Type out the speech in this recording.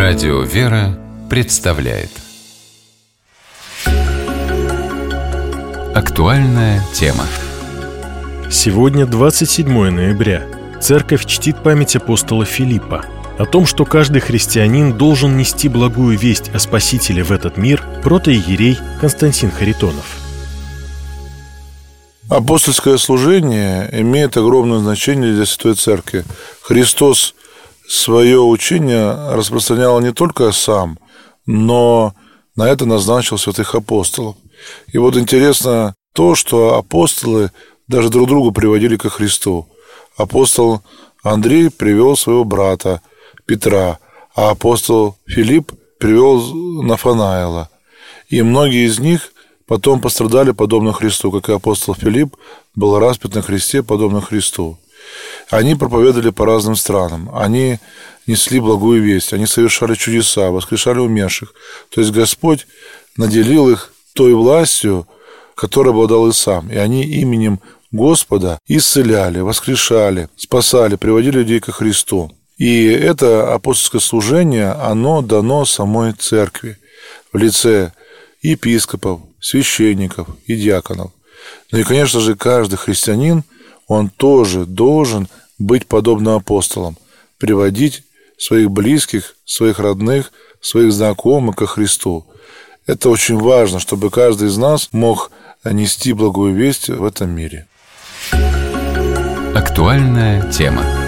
Радио «Вера» представляет актуальная тема. Сегодня 27 ноября. Церковь чтит память апостола Филиппа. О том, что каждый христианин должен нести благую весть о Спасителе в этот мир, протоиерей Константин Харитонов. Апостольское служение имеет огромное значение для Святой Церкви. Христос свое учение распространял не только сам, но на это назначил святых апостолов. И вот интересно то, что апостолы даже друг друга приводили ко Христу. Апостол Андрей привел своего брата Петра, а апостол Филипп привел Нафанаила. И многие из них потом пострадали подобно Христу, как и апостол Филипп был распят на кресте подобно Христу. Они проповедовали по разным странам, они несли благую весть, они совершали чудеса, воскрешали умерших. То есть Господь наделил их той властью, которой обладал и сам. И они именем Господа исцеляли, воскрешали, спасали, приводили людей ко Христу. И это апостольское служение, оно дано самой Церкви в лице епископов, священников и диаконов. Ну и, конечно же, каждый христианин, он тоже должен быть подобно апостолам, приводить своих близких, своих родных, своих знакомых ко Христу. Это очень важно, чтобы каждый из нас мог нести благую весть в этом мире. Актуальная тема.